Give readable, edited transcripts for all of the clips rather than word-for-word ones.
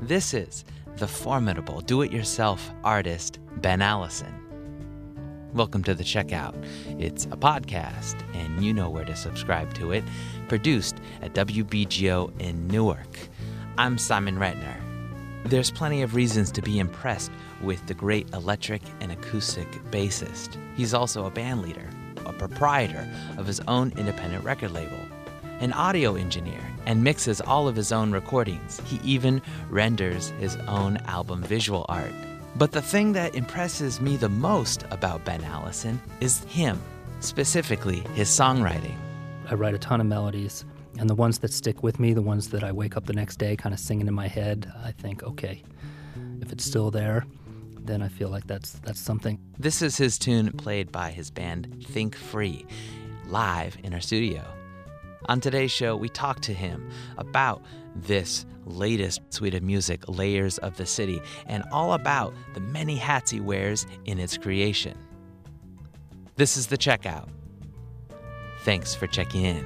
This is the formidable do-it-yourself artist, Ben Allison. Welcome to The Checkout. It's a podcast, and you know where to subscribe to it. Produced at WBGO in Newark. I'm Simon Retner. There's plenty of reasons to be impressed with the great electric and acoustic bassist. He's also a band leader, a proprietor of his own independent record label, an audio engineer, and mixes all of his own recordings. He even renders his own album visual art. But the thing that impresses me the most about Ben Allison is him, specifically his songwriting. I write a ton of melodies, and the ones that stick with me, the ones that I wake up the next day kind of singing in my head, I think, okay, if it's still there, then I feel like that's something. This is his tune played by his band Think Free, live in our studio. On today's show, we talk to him about this latest suite of music, Layers of the City, and all about the many hats he wears in its creation. This is The Checkout. Thanks for checking in.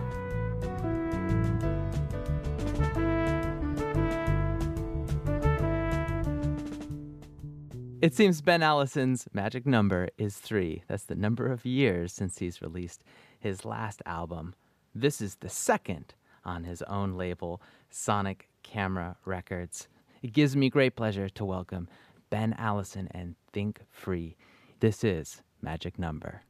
It seems Ben Allison's magic number is 3. That's the number of years since he's released his last album. This is the second on his own label, Sonic Camera Records. It gives me great pleasure to welcome Ben Allison and Think Free. This is Magic Number.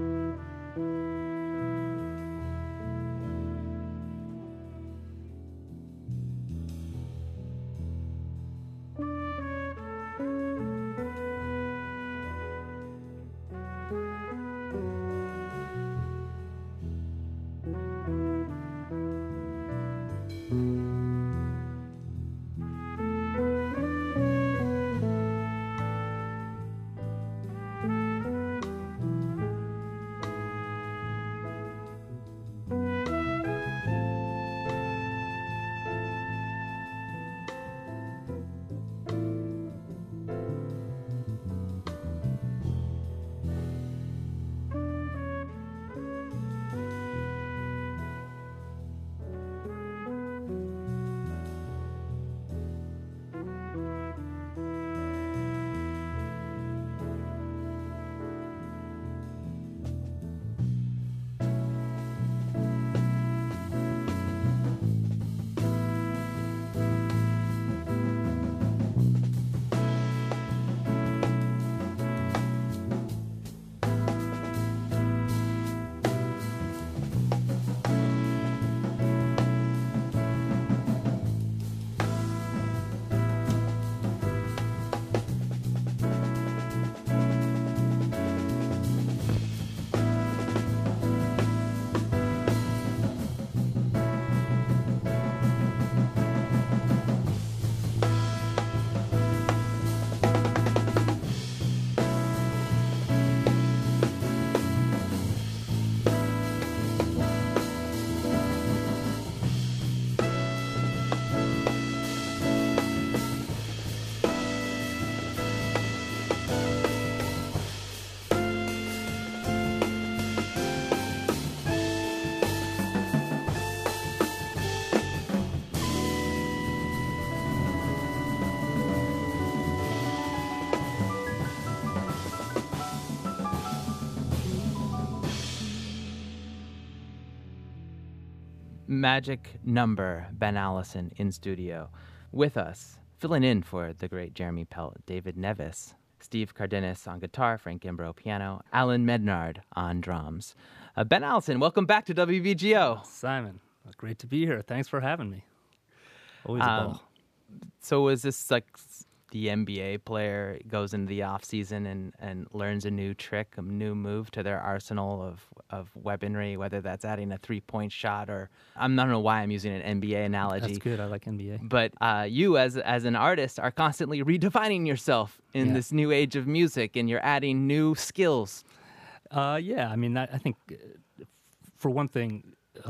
Magic Number, Ben Allison in studio. With us, filling in for the great Jeremy Pelt, David Nevis, Steve Cardenas on guitar, Frank Gimbro piano, Alan Mednard on drums. Ben Allison, welcome back to WVGO. Simon, great to be here. Thanks for having me. Always a ball. So is this like the NBA player goes into the off season and learns a new trick, a new move to their arsenal of weaponry, whether that's adding a 3-point shot or I don't know why I'm using an NBA analogy. That's good. I like NBA. But you as an artist are constantly redefining yourself in this new age of music, and you're adding new skills. Yeah, I mean, I think for one thing,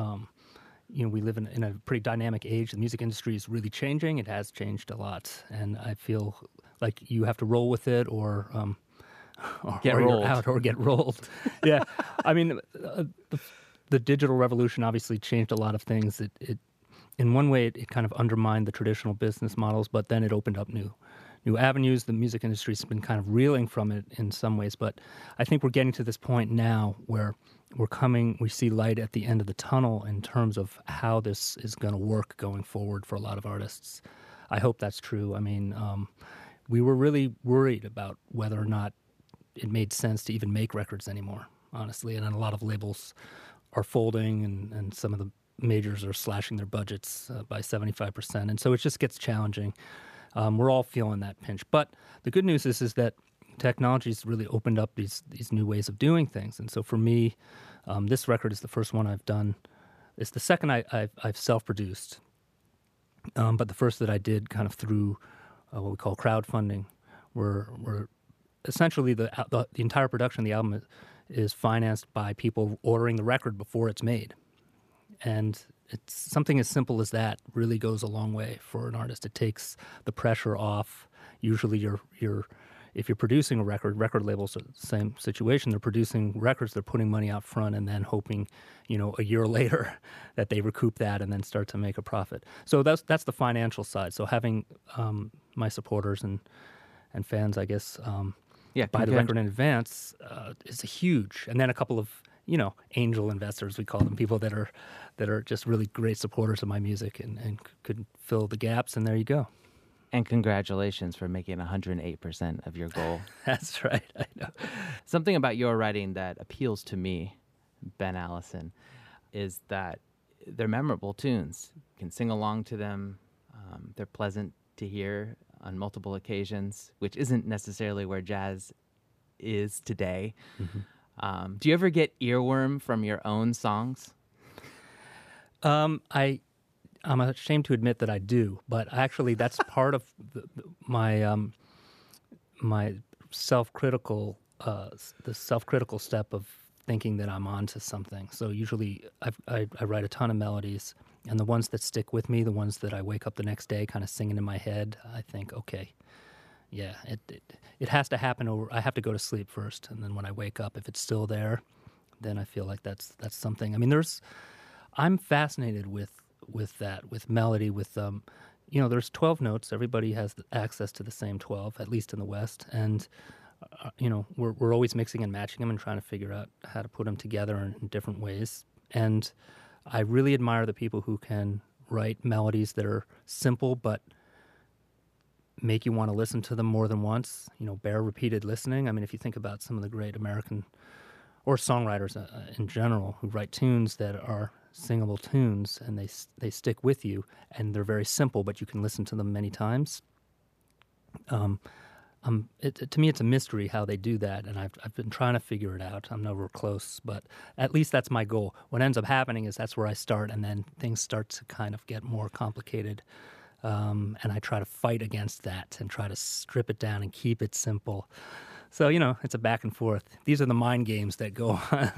we live in a pretty dynamic age. The music industry is really changing. It has changed a lot, and I feel like you have to roll with it, or get rolled. You're out or get rolled. Yeah, I mean, the digital revolution obviously changed a lot of things. It in one way, it kind of undermined the traditional business models, but then it opened up new avenues. The music industry's been kind of reeling from it in some ways, but I think we're getting to this point now where we see light at the end of the tunnel in terms of how this is going to work going forward for a lot of artists. I hope that's true. I mean, we were really worried about whether or not it made sense to even make records anymore, honestly, and a lot of labels are folding and some of the majors are slashing their budgets by 75%, and so it just gets challenging. We're all feeling that pinch. But the good news is that technology's really opened up these new ways of doing things. And so for me, this record is the first one I've done. It's the second I've self-produced, but the first that I did kind of through what we call crowdfunding, where essentially the entire production of the album is financed by people ordering the record before it's made. And it's something as simple as that really goes a long way for an artist. It takes the pressure off. Usually if you're producing a record labels are the same situation. They're producing records, they're putting money out front and then hoping, a year later that they recoup that and then start to make a profit. So that's the financial side. So having my supporters and fans, I guess, buy the record in advance is huge. And then a couple of angel investors, we call them, people that are just really great supporters of my music and could fill the gaps, and there you go. And congratulations for making 108% of your goal. That's right. I know. Something about your writing that appeals to me, Ben Allison, is that they're memorable tunes. You can sing along to them. They're pleasant to hear on multiple occasions, which isn't necessarily where jazz is today. Mm-hmm. Do you ever get earworm from your own songs? I'm ashamed to admit that I do, but actually that's part of my my self-critical the self-critical step of thinking that I'm onto something. So usually I write a ton of melodies, and the ones that stick with me, the ones that I wake up the next day kind of singing in my head, I think, okay, yeah, it has to happen over. I have to go to sleep first, and then when I wake up, if it's still there, then I feel like that's something. I mean, I'm fascinated with that, with melody, with there's 12 notes. Everybody has access to the same 12, at least in the West, and we're always mixing and matching them and trying to figure out how to put them together in different ways. And I really admire the people who can write melodies that are simple but make you want to listen to them more than once. Bear repeated listening. I mean, if you think about some of the great American or songwriters in general who write tunes that are singable tunes, and they stick with you, and they're very simple, but you can listen to them many times. To me, it's a mystery how they do that, and I've been trying to figure it out. I'm never close, but at least that's my goal. What ends up happening is that's where I start, and then things start to kind of get more complicated, and I try to fight against that and try to strip it down and keep it simple. So, it's a back and forth. These are the mind games that go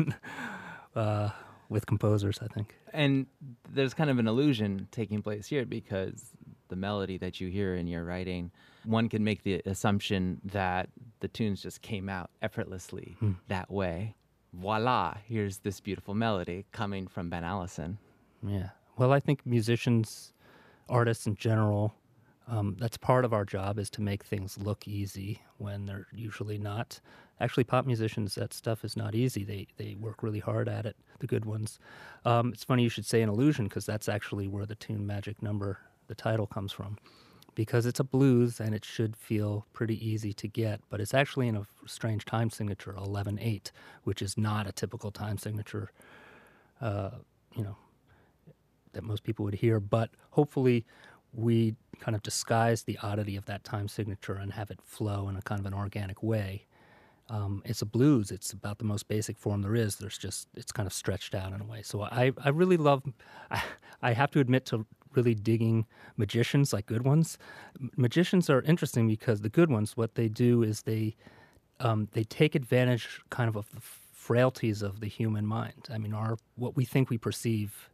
on with composers, I think. And there's kind of an illusion taking place here, because the melody that you hear in your writing, one can make the assumption that the tunes just came out effortlessly that way. Voila, here's this beautiful melody coming from Ben Allison. Yeah. Well, I think musicians, artists in general, that's part of our job, is to make things look easy when they're usually not. Actually, pop musicians, that stuff is not easy. They work really hard at it, the good ones. It's funny you should say an illusion, because that's actually where the tune Magic Number, the title, comes from. Because it's a blues, and it should feel pretty easy to get, but it's actually in a strange time signature, 11/8, which is not a typical time signature, that most people would hear. But hopefully we kind of disguise the oddity of that time signature and have it flow in a kind of an organic way. It's a blues. It's about the most basic form there is. It's kind of stretched out in a way. So I really love, I have to admit to really digging magicians, like good ones. Magicians are interesting because the good ones, what they do is they take advantage kind of the frailties of the human mind. I mean, what we think we perceive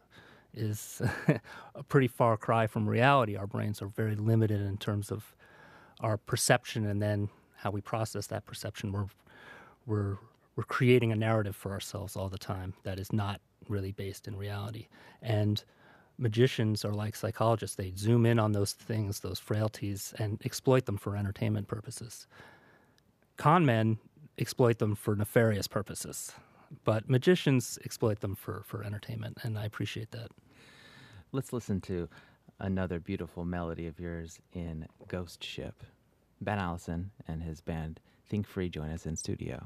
is a pretty far cry from reality. Our brains are very limited in terms of our perception, and then how we process that perception. We're creating a narrative for ourselves all the time that is not really based in reality. And magicians are like psychologists. They zoom in on those things, those frailties, and exploit them for entertainment purposes. Con men exploit them for nefarious purposes, but magicians exploit them for entertainment, and I appreciate that. Let's listen to another beautiful melody of yours in Ghost Ship. Ben Allison and his band Think Free join us in studio.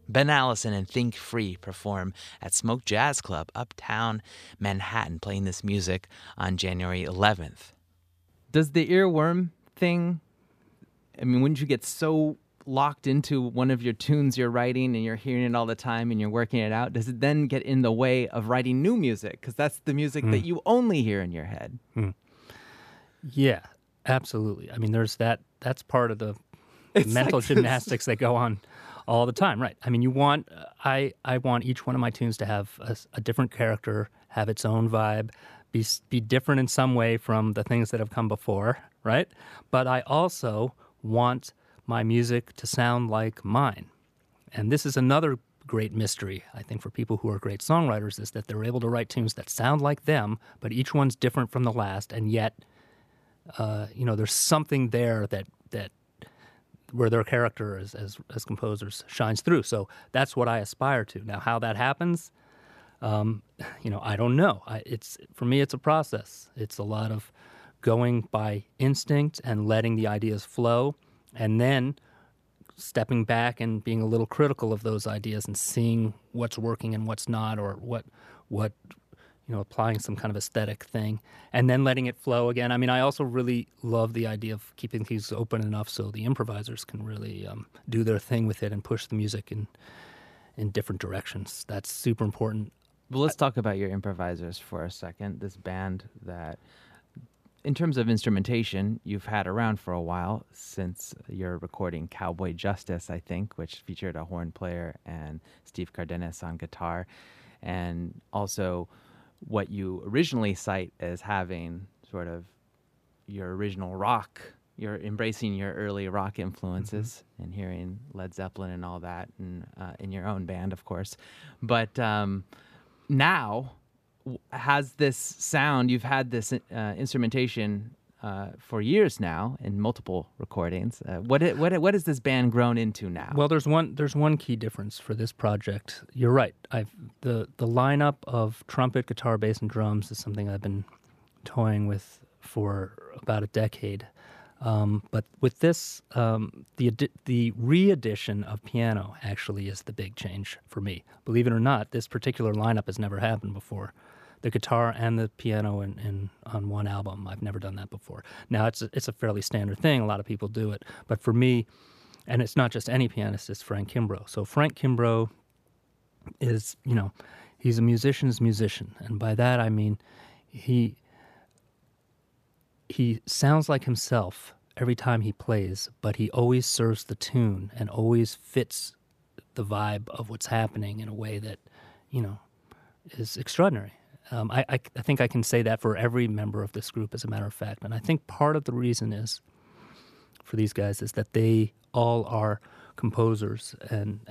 Ben Allison and Think Free perform at Smoke Jazz Club, uptown Manhattan, playing this music on January 11th. Does the earworm thing, I mean, wouldn't you get so locked into one of your tunes you're writing and you're hearing it all the time and you're working it out? Does it then get in the way of writing new music? Because that's the music that you only hear in your head. Yeah, absolutely. I mean, there's that's part of the mental gymnastics that go on all the time, right? I mean, I want each one of my tunes to have a different character, have its own vibe, be different in some way from the things that have come before, right? But I also want my music to sound like mine. And this is another great mystery, I think, for people who are great songwriters, is that they're able to write tunes that sound like them, but each one's different from the last, and yet, there's something there that where their character as composers shines through. So that's what I aspire to. Now, how that happens, I don't know. For me, it's a process. It's a lot of going by instinct and letting the ideas flow, and then stepping back and being a little critical of those ideas and seeing what's working and what's not, or what applying some kind of aesthetic thing, and then letting it flow again. I mean, I also really love the idea of keeping things open enough so the improvisers can really do their thing with it and push the music in different directions. That's super important. Well, let's talk about your improvisers for a second. This band that, in terms of instrumentation, you've had around for a while, since your recording Cowboy Justice, I think, which featured a horn player and Steve Cardenas on guitar, and also what you originally cite as having sort of your original rock. You're embracing your early rock influences and hearing Led Zeppelin and all that, and in your own band, of course. But now, has this sound, you've had this instrumentation for years now in multiple recordings. What has this band grown into now? Well, there's one key difference for this project. You're right. The lineup of trumpet, guitar, bass, and drums is something I've been toying with for about a decade. But with this, the re-edition of piano actually is the big change for me. Believe it or not, this particular lineup has never happened before. The guitar and the piano on one album. I've never done that before. Now, it's a fairly standard thing. A lot of people do it. But for me, and it's not just any pianist, it's Frank Kimbrough. So Frank Kimbrough is, he's a musician's musician. And by that, I mean he sounds like himself every time he plays, but he always serves the tune and always fits the vibe of what's happening in a way that, is extraordinary. I think I can say that for every member of this group, as a matter of fact. And I think part of the reason for these guys is that they all are composers and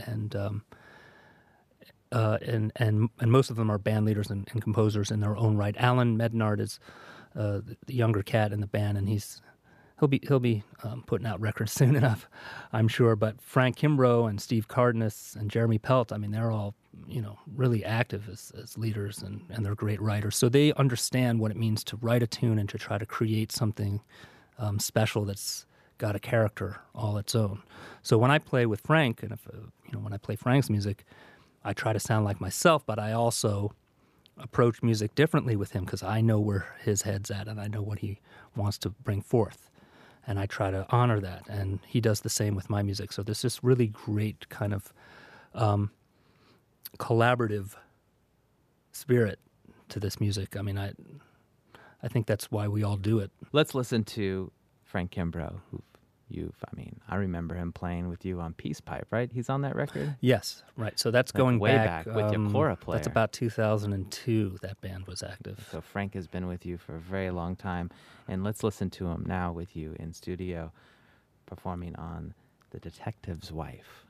most of them are band leaders and composers in their own right. Alan Mednard is the younger cat in the band, and he'll be putting out records soon enough, I'm sure. But Frank Kimbrough and Steve Cardenas and Jeremy Pelt, I mean, they're all really active as leaders, and they're great writers. So they understand what it means to write a tune and to try to create something special that's got a character all its own. So when I play with Frank, and when I play Frank's music, I try to sound like myself, but I also approach music differently with him because I know where his head's at and I know what he wants to bring forth. And I try to honor that, and he does the same with my music. So there's this really great kind of collaborative spirit to this music. I mean, I think that's why we all do it. Let's listen to Frank Kimbrough, who I remember him playing with you on Peace Pipe, right? He's on that record? Yes, right. So that's going way back with your Cora player. That's about 2002 that band was active. So Frank has been with you for a very long time. And let's listen to him now with you in studio performing on The Detective's Wife.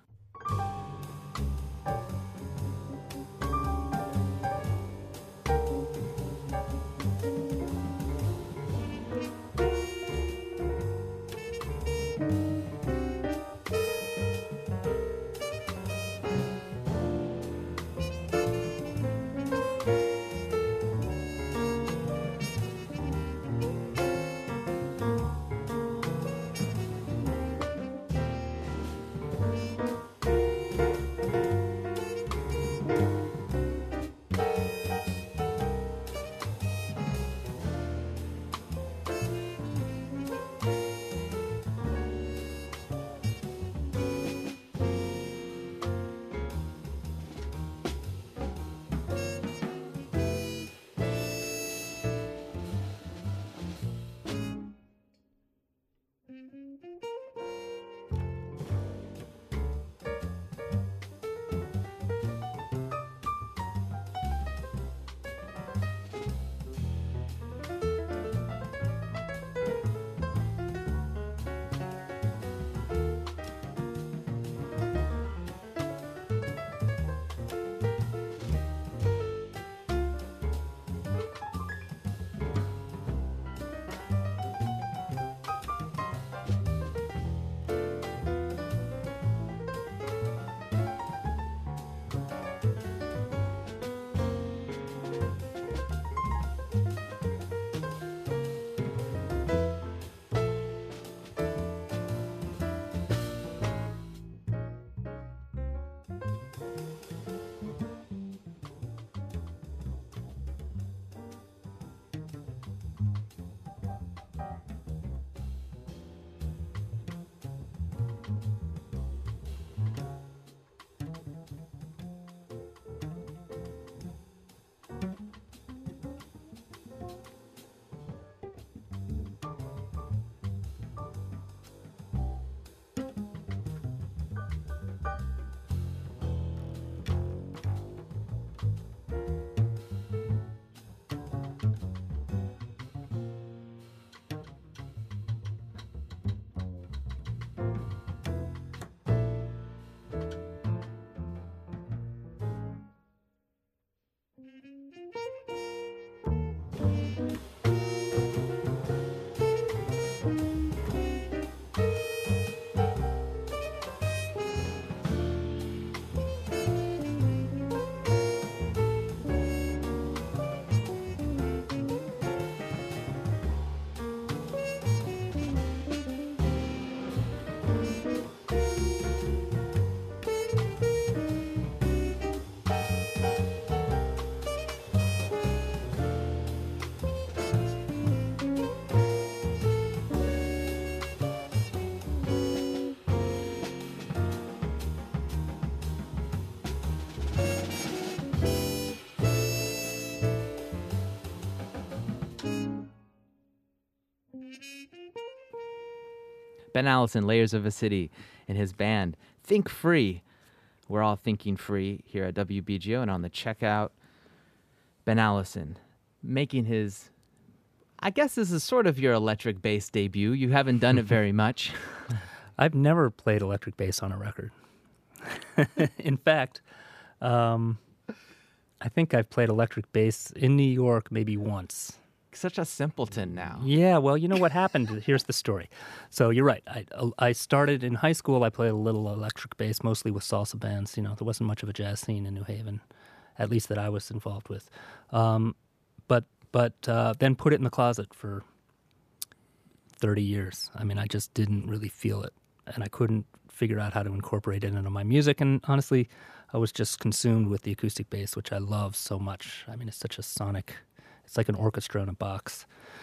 Ben Allison, Layers of a City, and his band, Think Free. We're all thinking free here at WBGO and on the checkout. Ben Allison, making his, I guess this is sort of your electric bass debut. You haven't done it very much. I've never played electric bass on a record. In fact, I think I've played electric bass in New York maybe once. Such a simpleton now. Yeah, well, you know what happened? Here's the story. So you're right. I started in high school. I played a little electric bass, mostly with salsa bands. You know, there wasn't much of a jazz scene in New Haven, at least that I was involved with. But then put it in the closet for 30 years. I mean, I just didn't really feel it, and I couldn't figure out how to incorporate it into my music. And honestly, I was just consumed with the acoustic bass, which I love so much. I mean, it's such a sonic. It's like an orchestra in a box.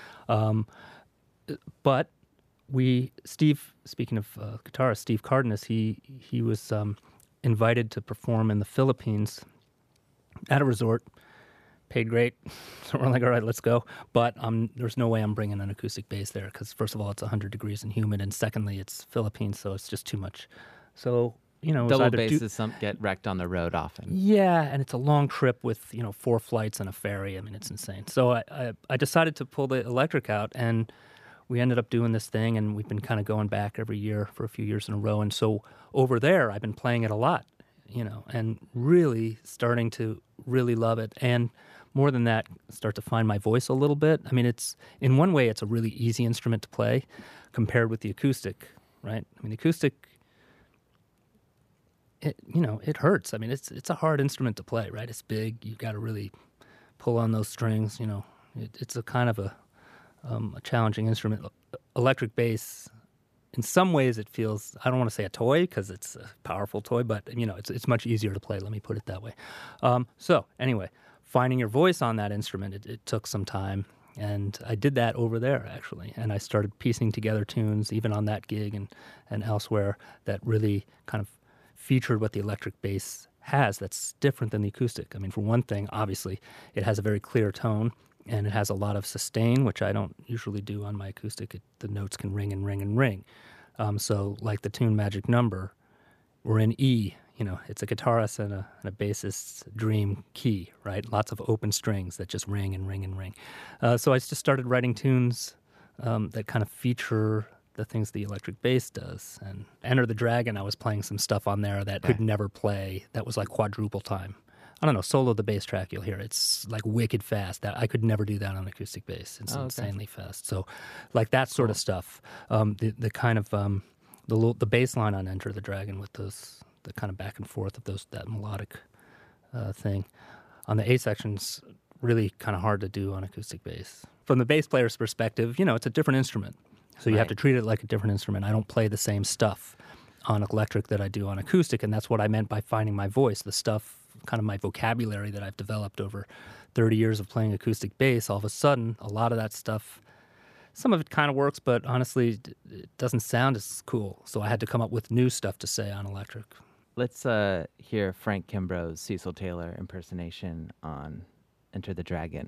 But Steve, speaking of guitarist, Steve Cardenas, he was invited to perform in the Philippines at a resort, paid great. So we're like, all right, let's go. But there's no way I'm bringing an acoustic bass there because, first of all, it's 100 degrees and humid, and secondly, it's Philippines, so it's just too much. So, you know, double basses get wrecked on the road often. Yeah, and it's a long trip with 4 flights and a ferry. I mean, it's insane. So I decided to pull the electric out, and we ended up doing this thing, and we've been kind of going back every year for a few years in a row. And so over there, I've been playing it a lot, and really starting to really love it. And more than that, start to find my voice a little bit. I mean, in one way, it's a really easy instrument to play compared with the acoustic, right? I mean, the acoustic, it hurts. I mean, it's a hard instrument to play, right? It's big. You've got to really pull on those strings. It's a kind of a challenging instrument. Electric bass, in some ways, it feels, I don't want to say a toy because it's a powerful toy, but it's much easier to play. Let me put it that way. So anyway, finding your voice on that instrument, it took some time. And I did that over there, actually. And I started piecing together tunes, even on that gig and elsewhere, that really kind of featured what the electric bass has that's different than the acoustic. I mean, for one thing, obviously, it has a very clear tone, and it has a lot of sustain, which I don't usually do on my acoustic. The notes can ring and ring and ring. So like the tune Magic Number, we're in E. It's a guitarist and a bassist's dream key, right? Lots of open strings that just ring and ring and ring. So I just started writing tunes that kind of feature the things the electric bass does. And Enter the Dragon, I was playing some stuff on there that could never play. That was like quadruple time. I don't know, solo the bass track you'll hear. It's like wicked fast. That I could never do that on acoustic bass. It's insanely fast. So like that sort of stuff. The kind of the bass line on Enter the Dragon with the kind of back and forth of that melodic thing. On the A section's really kind of hard to do on acoustic bass. From the bass player's perspective, it's a different instrument. So you have to treat it like a different instrument. I don't play the same stuff on electric that I do on acoustic, and that's what I meant by finding my voice, the stuff, kind of my vocabulary that I've developed over 30 years of playing acoustic bass. All of a sudden, a lot of that stuff, some of it kind of works, but honestly, it doesn't sound as cool. So I had to come up with new stuff to say on electric. Let's hear Frank Kimbrough's Cecil Taylor impersonation on Enter the Dragon.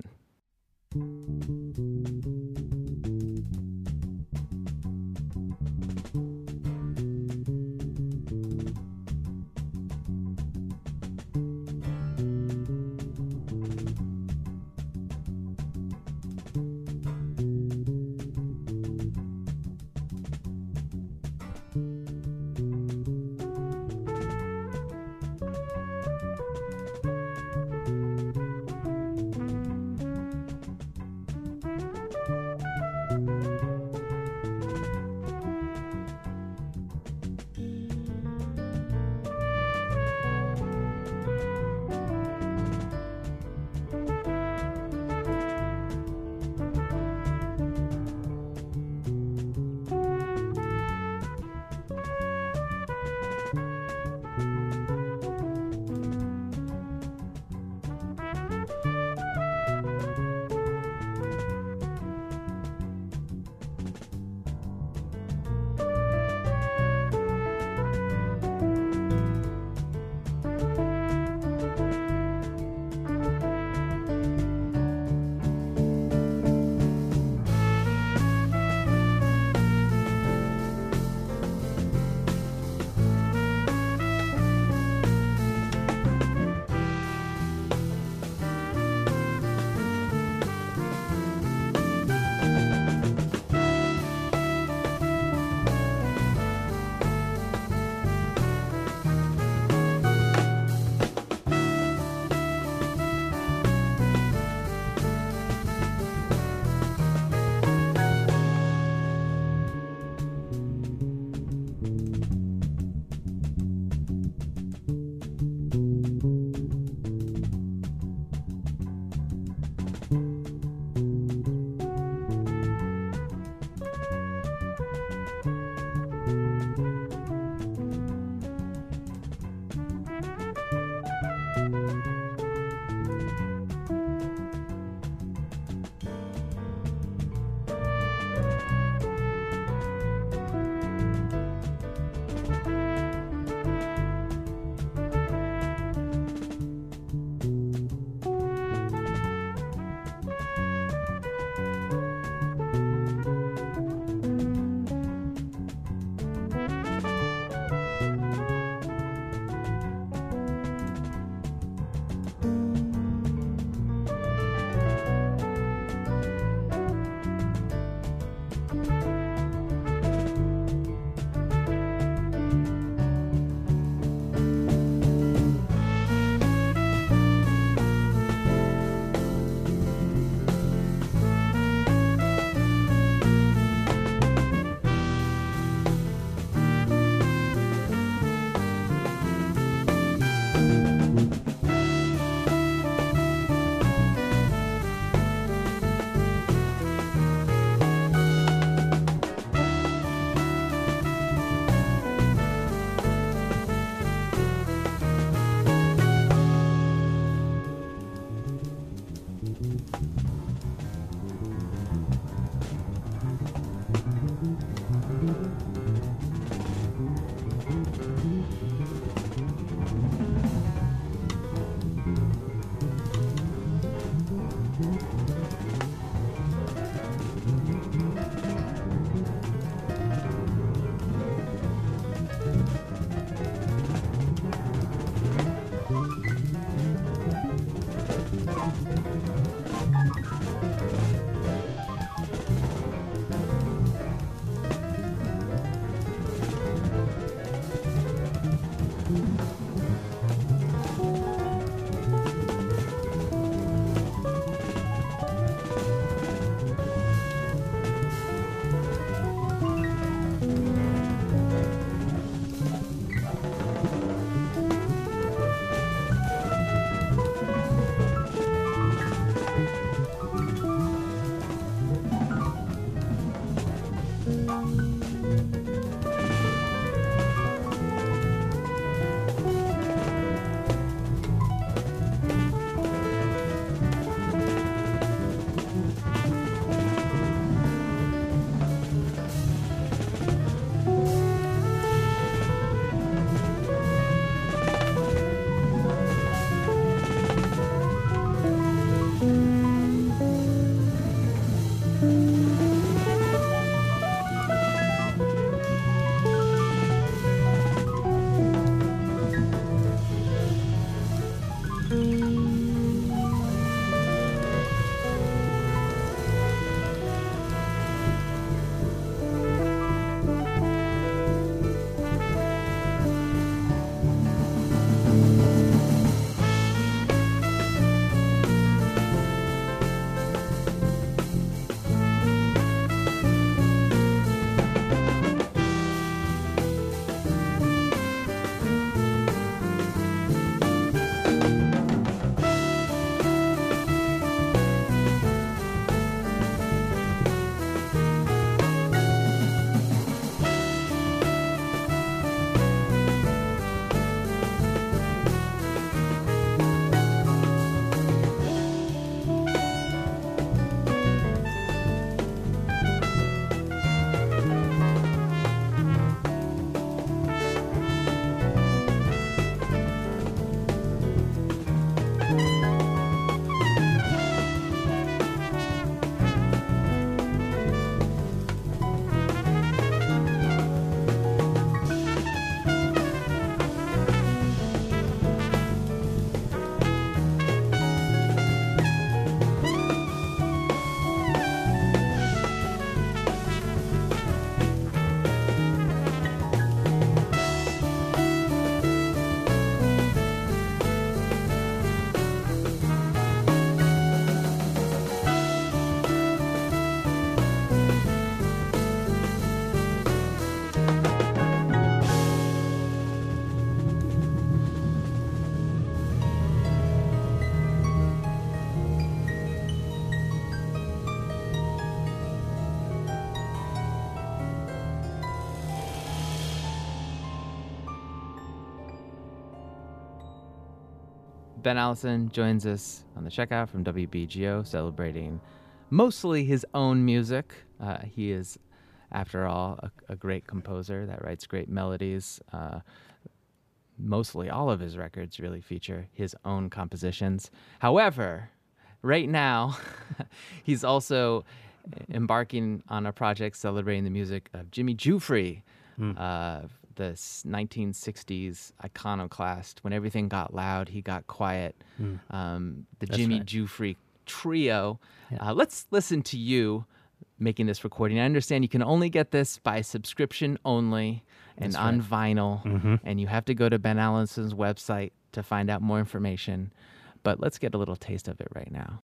Ben Allison joins us on the checkout from WBGO, celebrating mostly his own music. He is, after all, a great composer that writes great melodies. Mostly all of his records really feature his own compositions. However, right now, he's also embarking on a project celebrating the music of Jimmy Giuffre, the 1960s iconoclast. When everything got loud, he got quiet. The Jimmy Giuffre Trio. Yeah. Let's listen to you making this recording. I understand you can only get this by subscription only and on vinyl, and you have to go to Ben Allison's website to find out more information. But let's get a little taste of it right now.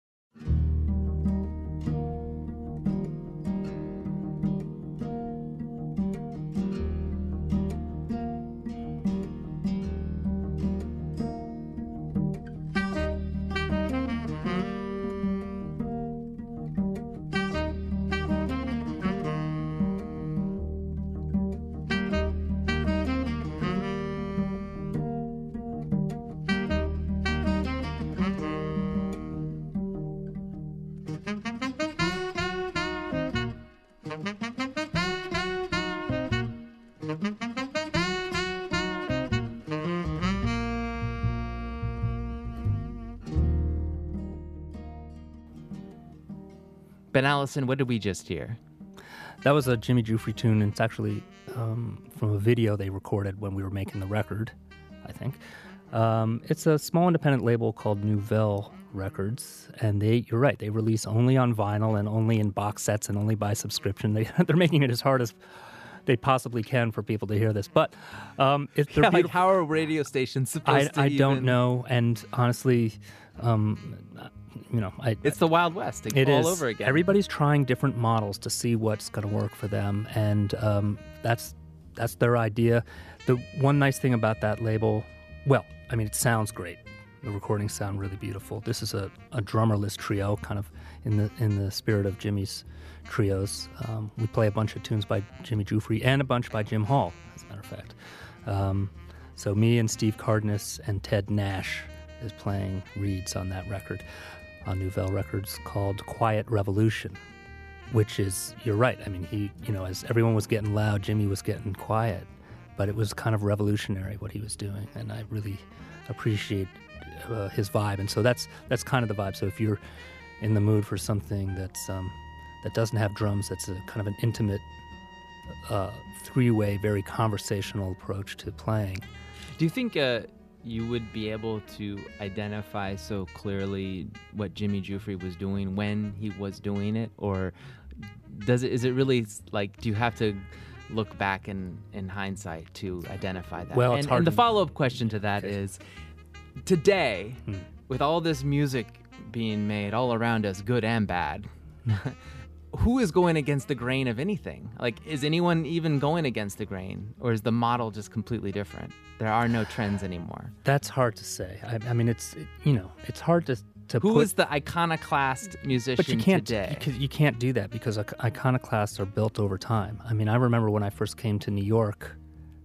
Ben Allison, what did we just hear? That was a Jimmy Giuffre tune, and it's actually from a video they recorded when we were making the record, I think. It's a small independent label called Nouvelle Records, and you're right, they release only on vinyl and only in box sets and only by subscription. They're making it as hard as they possibly can for people to hear this. But it's like how are radio stations supposed to I don't know, and honestly, it's the Wild West all over again. Everybody's trying different models to see what's going to work for them, and that's their idea. The one nice thing about that label, well, I mean, it sounds great. The recordings sound really beautiful. This is a drummerless trio, kind of in the spirit of Jimmy's trios. We play a bunch of tunes by Jimmy Giuffre and a bunch by Jim Hall, as a matter of fact. So me and Steve Cardenas and Ted Nash is playing reeds on that record, on Nouvelle Records, called Quiet Revolution, which is, you're right, I mean, as everyone was getting loud, Jimmy was getting quiet, but it was kind of revolutionary what he was doing, and I really appreciate his vibe, and so that's kind of the vibe. So if you're in the mood for something that doesn't have drums, that's a kind of an intimate, three-way, very conversational approach to playing. Do you think you would be able to identify so clearly what Jimmy Giuffre was doing when he was doing it, or is it really like, do you have to look back in hindsight to identify that? Well, it's hard. And the follow-up question to that is, today, with all this music being made all around us, good and bad, who is going against the grain of anything? Like, is anyone even going against the grain, or is the model just completely different? There are no trends anymore. That's hard to say. I mean, it's hard to Who is the iconoclast musician but you can't, today? You can't do that because iconoclasts are built over time. I mean, I remember when I first came to New York,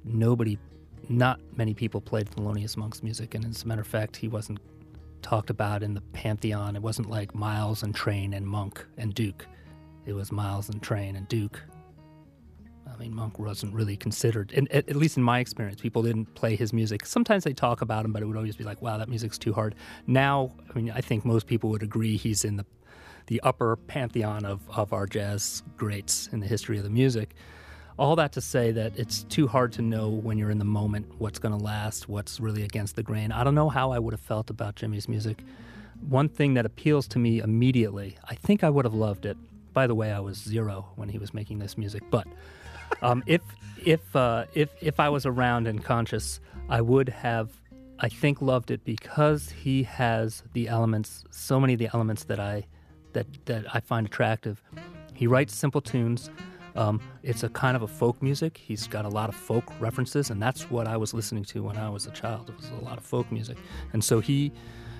not many people played Thelonious Monk's music, and as a matter of fact, he wasn't talked about in the pantheon. It wasn't like Miles and Train and Monk and Duke. It was Miles and Train and Duke. I mean, Monk wasn't really considered, and at least in my experience, people didn't play his music. Sometimes they talk about him, but it would always be like, wow, that music's too hard. Now, I mean, I think most people would agree he's in the upper pantheon of our jazz greats in the history of the music. All that to say that it's too hard to know when you're in the moment what's going to last, what's really against the grain. I don't know how I would have felt about Jimmy's music. One thing that appeals to me immediately, I think I would have loved it. By the way, I was 0 when he was making this music, but if I was around and conscious, I would have, I think, loved it because he has the elements, so many of the elements that I find attractive. He writes simple tunes. It's a kind of a folk music. He's got a lot of folk references, and that's what I was listening to when I was a child. It was a lot of folk music, and so he,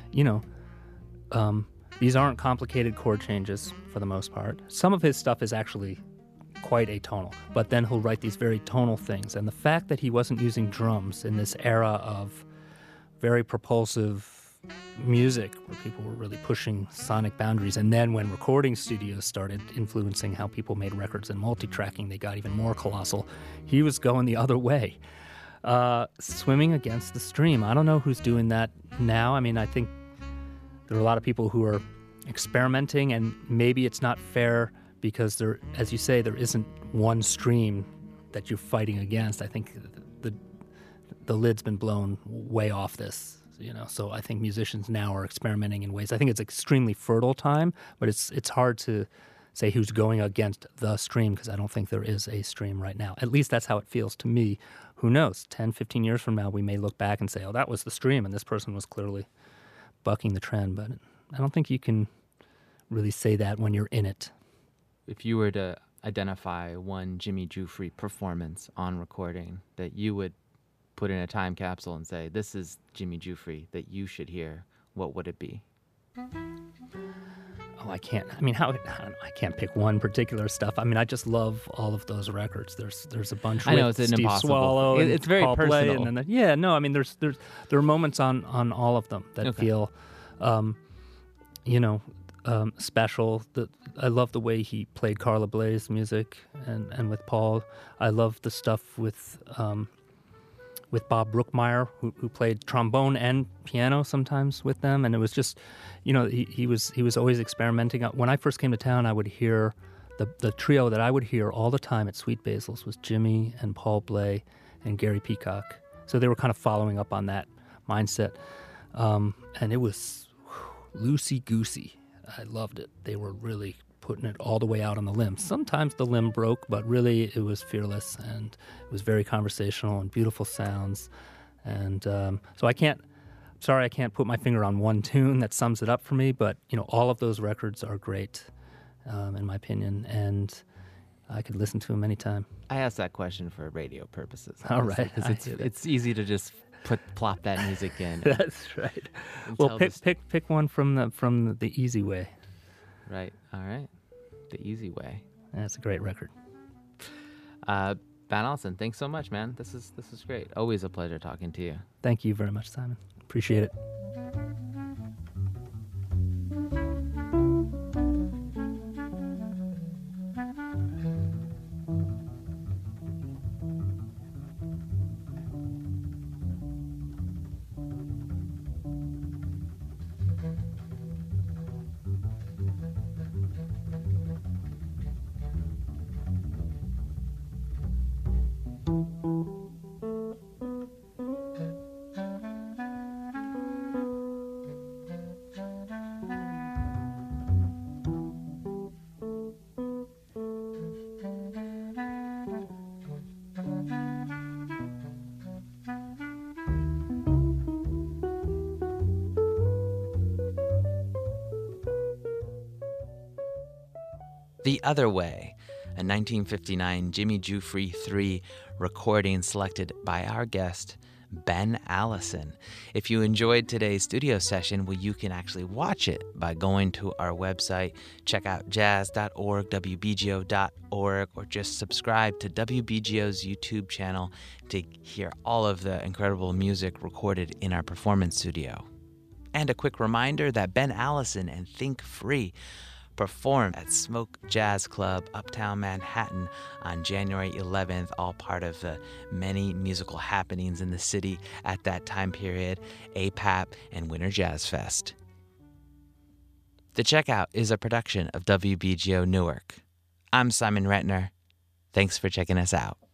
these aren't complicated chord changes for the most part. Some of his stuff is actually quite atonal, but then he'll write these very tonal things. And the fact that he wasn't using drums in this era of very propulsive music where people were really pushing sonic boundaries. And then when recording studios started influencing how people made records and multi-tracking, they got even more colossal. He was going the other way, swimming against the stream. I don't know who's doing that now. I mean, I think there are a lot of people who are experimenting, and maybe it's not fair because there, as you say, there isn't one stream that you're fighting against. I think the lid's been blown way off this, so I think musicians now are experimenting in ways. I think it's extremely fertile time, but it's hard to say who's going against the stream because I don't think there is a stream right now. At least that's how it feels to me. Who knows? 10, 15 years from now, we may look back and say, oh, that was the stream, and this person was clearly bucking the trend. But I don't think you can really say that when you're in it. If you were to identify one Jimmy Giuffre performance on recording that you would put in a time capsule and say, this is Jimmy Giuffre that you should hear, what would it be? Oh, I can't. I mean, I can't pick one particular stuff. I mean, I just love all of those records. There's a bunch. I know it's Steve impossible. Swallow. It's very Paul personal. Bley, I mean, there are moments on all of them that feel, special. I love the way he played Carla Bley's music, and with Paul, I love the stuff with Bob Brookmeyer, who played trombone and piano sometimes with them, and it was just, he was always experimenting. When I first came to town, I would hear the trio that I would hear all the time at Sweet Basil's was Jimmy and Paul Bley and Gary Peacock. So they were kind of following up on that mindset, and it was loosey-goosey. I loved it. They were really putting it all the way out on the limb. Sometimes the limb broke, but really it was fearless, and it was very conversational and beautiful sounds. And so I can't put my finger on one tune that sums it up for me, but all of those records are great, in my opinion, and I could listen to them anytime. I asked that question for radio purposes. All right. Because it's easy to just plop that music in. That's right. Well, pick one from the easy way. Right. All right. The Easy Way. That's a great record. Van Allison, thanks so much, man. This is great. Always a pleasure talking to you. Thank you very much, Simon. Appreciate it. The Other Way, a 1959 Jimmy Giuffre 3 recording selected by our guest, Ben Allison. If you enjoyed today's studio session, well, you can actually watch it by going to our website. Check out jazz.org, wbgo.org, or just subscribe to WBGO's YouTube channel to hear all of the incredible music recorded in our performance studio. And a quick reminder that Ben Allison and Think Free performed at Smoke Jazz Club, Uptown Manhattan on January 11th, all part of the many musical happenings in the city at that time period, APAP and Winter Jazz Fest. The Checkout is a production of WBGO Newark. I'm Simon Retner. Thanks for checking us out.